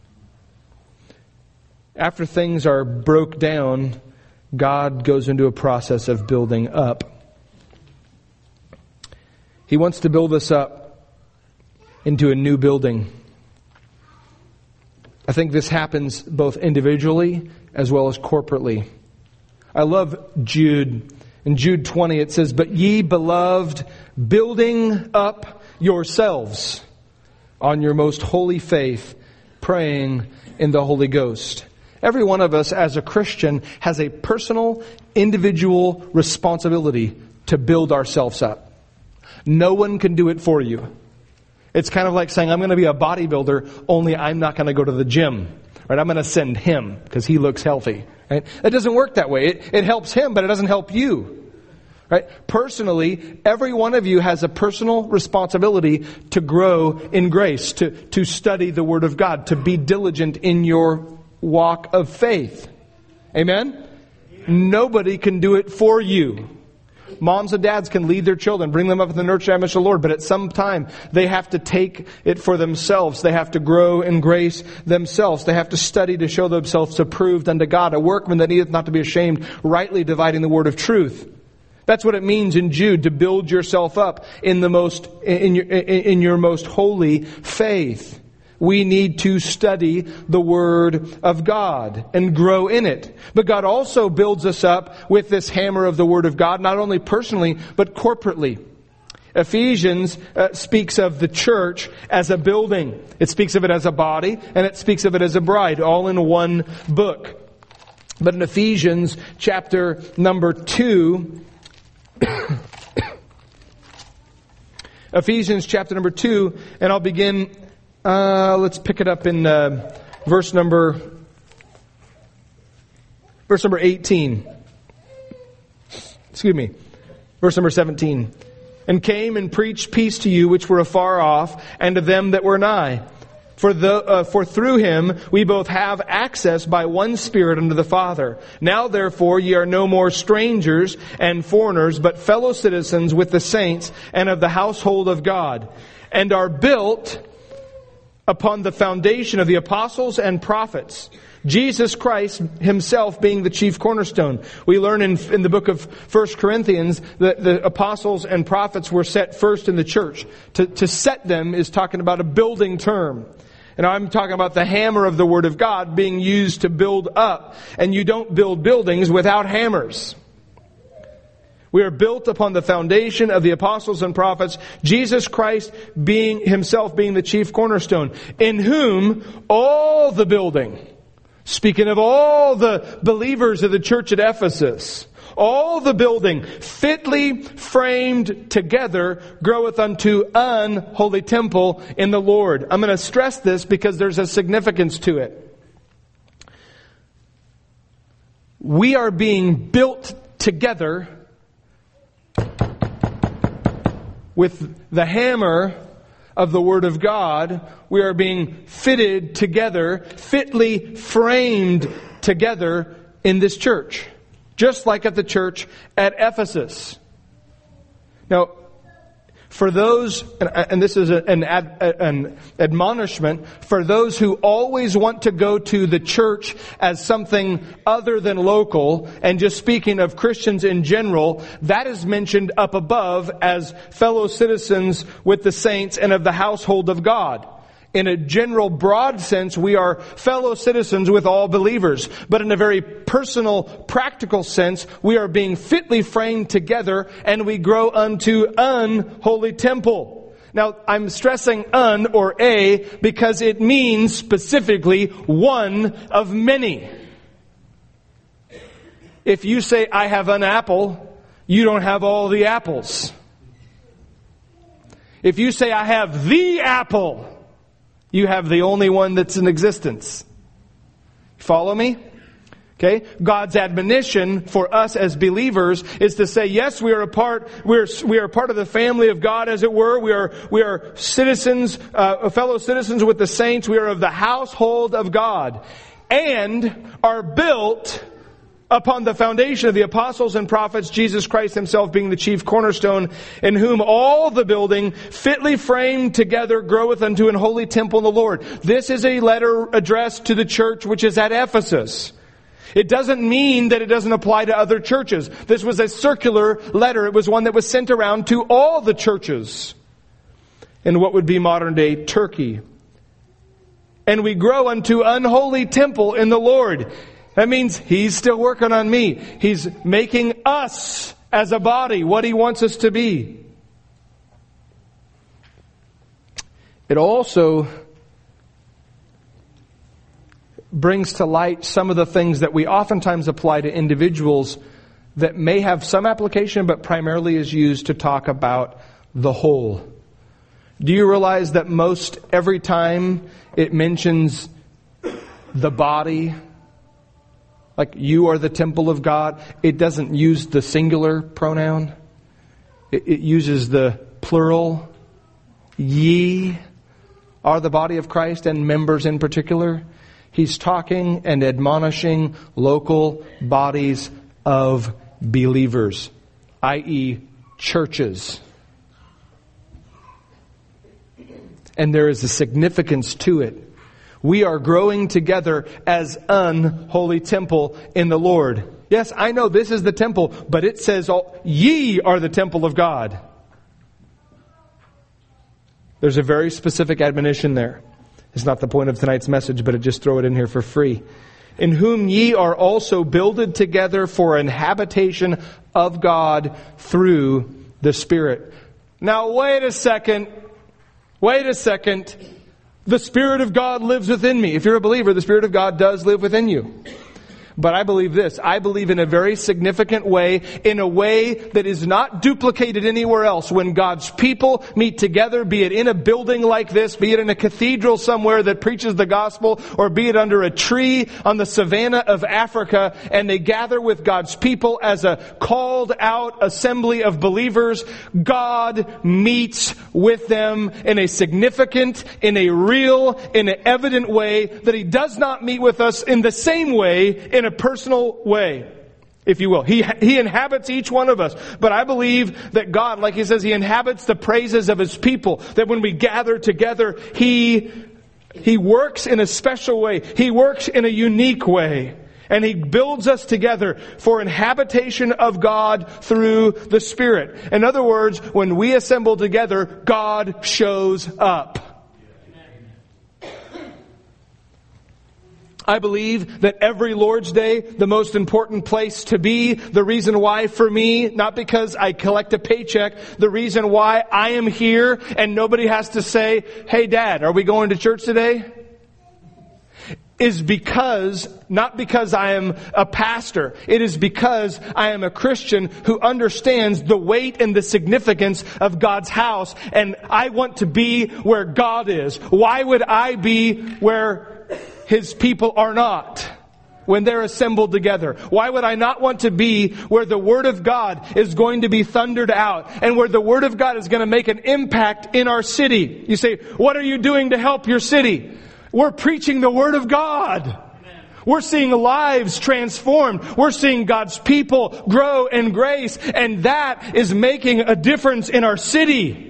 A: After things are broke down, God goes into a process of building up. He wants to build us up into a new building. I think this happens both individually as well as corporately. I love Jude. In Jude twenty it says, "But ye, beloved, building up yourselves on your most holy faith, praying in the Holy Ghost." Every one of us as a Christian has a personal, individual responsibility to build ourselves up. No one can do it for you. It's kind of like saying, I'm going to be a bodybuilder, only I'm not going to go to the gym. Right? I'm going to send him because he looks healthy. Right? It doesn't work that way. It, it helps him, but it doesn't help you. Right? Personally, every one of you has a personal responsibility to grow in grace, to, to study the Word of God, to be diligent in your walk of faith. Amen? Nobody can do it for you. Moms and dads can lead their children, bring them up in the nurture and admonition of the Lord, but at some time they have to take it for themselves. They have to grow in grace themselves. They have to study to show themselves approved unto God, a workman that needeth not to be ashamed, rightly dividing the word of truth. That's what it means in Jude, to build yourself up in the most in your in your most holy faith. We need to study the Word of God and grow in it. But God also builds us up with this hammer of the Word of God, not only personally, but corporately. Ephesians uh, speaks of the church as a building. It speaks of it as a body, and it speaks of it as a bride, all in one book. But in Ephesians chapter number two, Ephesians chapter number two, and I'll begin... Uh, let's pick it up in uh, verse number verse number eighteen. Excuse me. Verse number seventeen. And came and preached peace to you which were afar off, and to them that were nigh. For the uh, for through him we both have access by one Spirit unto the Father. Now therefore ye are no more strangers and foreigners, but fellow citizens with the saints and of the household of God, and are built upon the foundation of the apostles and prophets, Jesus Christ himself being the chief cornerstone. We learn in, in the book of First Corinthians that the apostles and prophets were set first in the church. To, to set them is talking about a building term. And I'm talking about the hammer of the Word of God being used to build up. And you don't build buildings without hammers. We are built upon the foundation of the apostles and prophets, Jesus Christ being himself being the chief cornerstone, in whom all the building, speaking of all the believers of the church at Ephesus, all the building fitly framed together groweth unto an holy temple in the Lord. I'm going to stress this because there's a significance to it. We are being built together with the hammer of the Word of God. We are being fitted together, fitly framed together in this church. Just like at the church at Ephesus. Now, for those, and this is an, an admonishment, for those who always want to go to the church as something other than local, and just speaking of Christians in general, that is mentioned up above as fellow citizens with the saints and of the household of God. In a general, broad sense, we are fellow citizens with all believers. But in a very personal, practical sense, we are being fitly framed together and we grow unto an holy temple. Now, I'm stressing un or a because it means specifically one of many. If you say, I have an apple, you don't have all the apples. If you say, I have the apple, you have the only one that's in existence. Follow me? Okay? God's admonition for us as believers is to say, yes, we are a part, we're, we are part of the family of God, as it were. We are, we are citizens, uh, fellow citizens with the saints. We are of the household of God. And are built upon the foundation of the apostles and prophets, Jesus Christ himself being the chief cornerstone, in whom all the building fitly framed together groweth unto an holy temple in the Lord. This is a letter addressed to the church which is at Ephesus. It doesn't mean that it doesn't apply to other churches. This was a circular letter. It was one that was sent around to all the churches in what would be modern day Turkey. And we grow unto an unholy temple in the Lord. That means He's still working on me. He's making us as a body what He wants us to be. It also brings to light some of the things that we oftentimes apply to individuals that may have some application, but primarily is used to talk about the whole. Do you realize that most every time it mentions the body Like, you are the temple of God. It doesn't use the singular pronoun. It, it uses the plural. Ye are the body of Christ, and members in particular. He's talking and admonishing local bodies of believers, that is churches. And there is a significance to it. We are growing together as an holy temple in the Lord. Yes, I know this is the temple, but it says, all, ye are the temple of God. There's a very specific admonition there. It's not the point of tonight's message, but I just throw it in here for free. In whom ye are also builded together for an habitation of God through the Spirit. Now wait a second. Wait a second. The Spirit of God lives within me. If you're a believer, the Spirit of God does live within you. But I believe this. I believe in a very significant way, in a way that is not duplicated anywhere else. When God's people meet together, be it in a building like this, be it in a cathedral somewhere that preaches the gospel, or be it under a tree on the savannah of Africa, and they gather with God's people as a called out assembly of believers, God meets with them in a significant, in a real, in an evident way that He does not meet with us in the same way, in a personal way, if you will. He, he inhabits each one of us. But I believe that God, like He says, He inhabits the praises of His people. That when we gather together, He, He works in a special way. He works in a unique way. And He builds us together for an habitation of God through the Spirit. In other words, when we assemble together, God shows up. I believe that every Lord's Day, the most important place to be, the reason why for me, not because I collect a paycheck, the reason why I am here and nobody has to say, hey Dad, are we going to church today? Is because, not because I am a pastor, it is because I am a Christian who understands the weight and the significance of God's house, and I want to be where God is. Why would I be where His people are not when they're assembled together? Why would I not want to be where the Word of God is going to be thundered out and where the Word of God is going to make an impact in our city? You say, what are you doing to help your city? We're preaching the Word of God. We're seeing lives transformed. We're seeing God's people grow in grace, and that is making a difference in our city.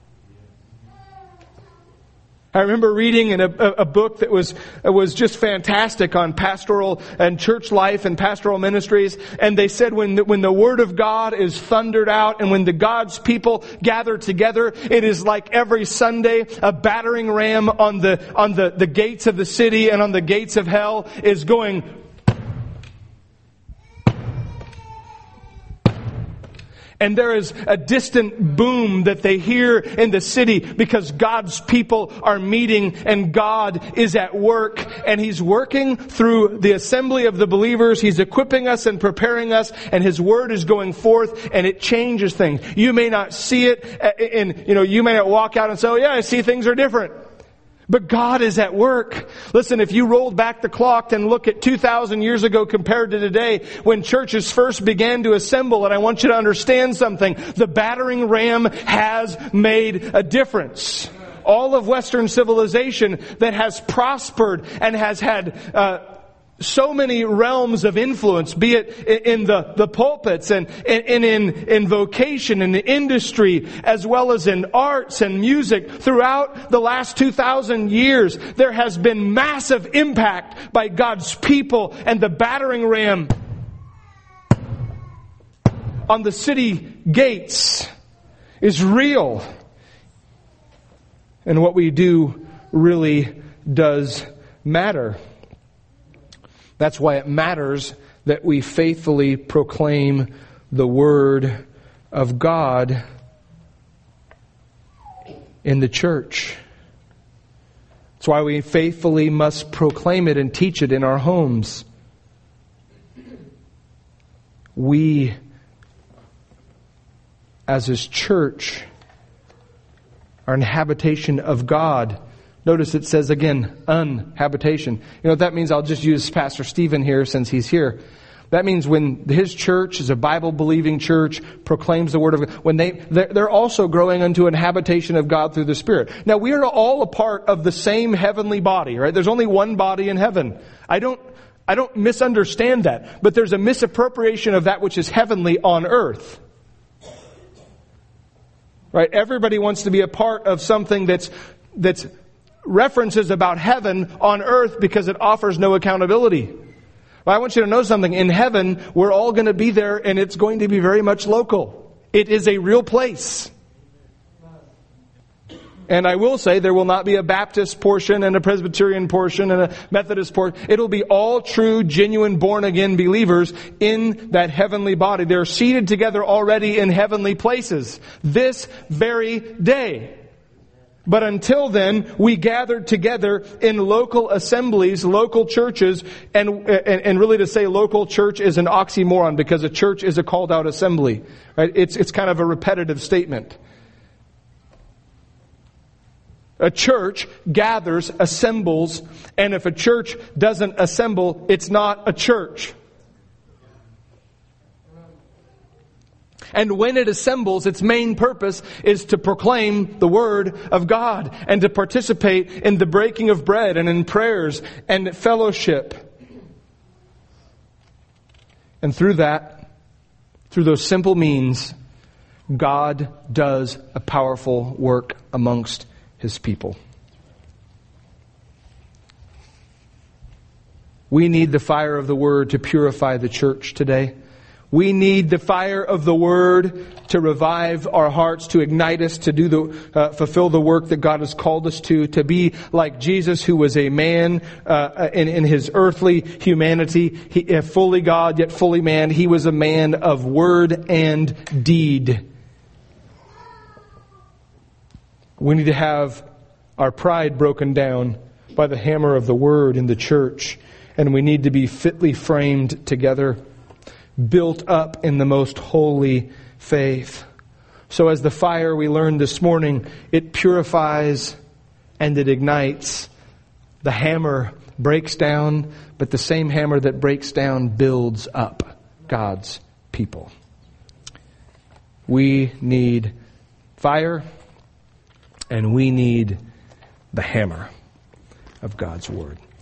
A: I remember reading in a, a book that was was just fantastic on pastoral and church life and pastoral ministries. And they said when the, when the Word of God is thundered out and when the God's people gather together, it is like every Sunday a battering ram on the on the, the gates of the city and on the gates of hell is going. And there is a distant boom that they hear in the city because God's people are meeting and God is at work. And He's working through the assembly of the believers. He's equipping us and preparing us, and His Word is going forth, and it changes things. You may not see it, and you know, you may not walk out and say, oh yeah, I see things are different. But God is at work. Listen, if you rolled back the clock and look at two thousand years ago compared to today, when churches first began to assemble, and I want you to understand something, the battering ram has made a difference. All of Western civilization that has prospered and has had uh, so many realms of influence, be it in the, the pulpits and, and in, in vocation, in the industry, as well as in arts and music. Throughout the last two thousand years, there has been massive impact by God's people, and the battering ram on the city gates is real. And what we do really does matter. That's why it matters that we faithfully proclaim the Word of God in the church. That's why we faithfully must proclaim it and teach it in our homes. We, as His church, are an habitation of God Notice it says again, unhabitation. You know what that means? I'll just use Pastor Stephen here since he's here. That means when his church is a Bible-believing church, proclaims the Word of God, when they, they're also growing into an habitation of God through the Spirit. Now, we are all a part of the same heavenly body, right? There's only one body in heaven. I don't, I don't misunderstand that, but there's a misappropriation of that which is heavenly on earth. Right? Everybody wants to be a part of something that's, that's references about heaven on earth because it offers no accountability. Well, I want you to know something. In heaven, we're all going to be there, and it's going to be very much local. It is a real place. And I will say there will not be a Baptist portion and a Presbyterian portion and a Methodist portion. It'll be all true, genuine, born-again believers in that heavenly body. They're seated together already in heavenly places this very day. But until then, we gathered together in local assemblies, local churches, and, and and really to say local church is an oxymoron because a church is a called out assembly. Right? It's it's kind of a repetitive statement. A church gathers, assembles, and if a church doesn't assemble, it's not a church. And when it assembles, its main purpose is to proclaim the Word of God and to participate in the breaking of bread and in prayers and fellowship. And through that, through those simple means, God does a powerful work amongst His people. We need the fire of the Word to purify the church today. We need the fire of the Word to revive our hearts, to ignite us, to do the uh, fulfill the work that God has called us to, to be like Jesus, who was a man uh, in, in His earthly humanity, he, uh, fully God yet fully man. He was a man of word and deed. We need to have our pride broken down by the hammer of the Word in the church, and we need to be fitly framed together, built up in the most holy faith. So as the fire we learned this morning, it purifies and it ignites. The hammer breaks down, but the same hammer that breaks down builds up God's people. We need fire, and we need the hammer of God's Word.